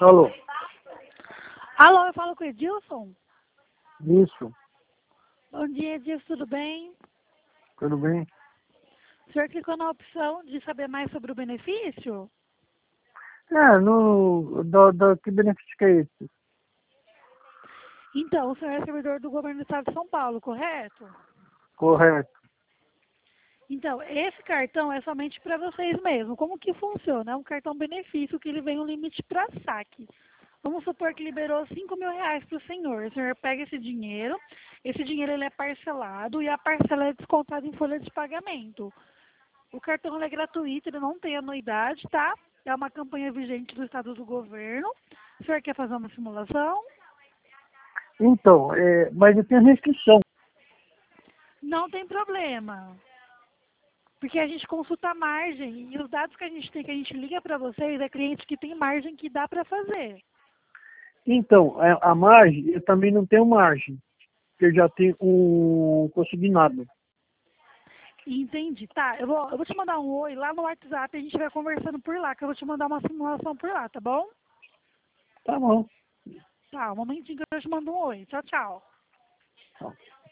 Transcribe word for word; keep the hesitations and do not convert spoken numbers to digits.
Alô, Alô, eu falo com o Edilson? isso, Bom dia, Edilson, tudo bem? tudo bem? O senhor clicou na opção de saber mais sobre o benefício? É, no, do, do, que benefício que é esse? Então, o senhor é servidor do governo do estado de São Paulo, correto? Correto. Então, esse cartão é somente para vocês mesmo. Como que funciona? É um cartão benefício que ele vem um limite para saque. Vamos supor que liberou cinco mil reais para o senhor. O senhor pega esse dinheiro, esse dinheiro ele é parcelado e a parcela é descontada em folha de pagamento. O cartão ele é gratuito, ele não tem anuidade, tá? É uma campanha vigente do estado do governo. O senhor quer fazer uma simulação? Então, é, mas eu tenho restrição. Não tem problema. Porque a gente consulta a margem e os dados que a gente tem, que a gente liga para vocês, é cliente que tem margem que dá para fazer. Então, a, a margem, eu também não tenho margem, porque eu já tenho um consignado. Entendi. Tá, eu vou, eu vou te mandar um oi lá no WhatsApp, a gente vai conversando por lá, que eu vou te mandar uma simulação por lá, tá bom? Tá bom. Tá, um momentinho que eu te mando um oi. Tchau, tchau. Tá.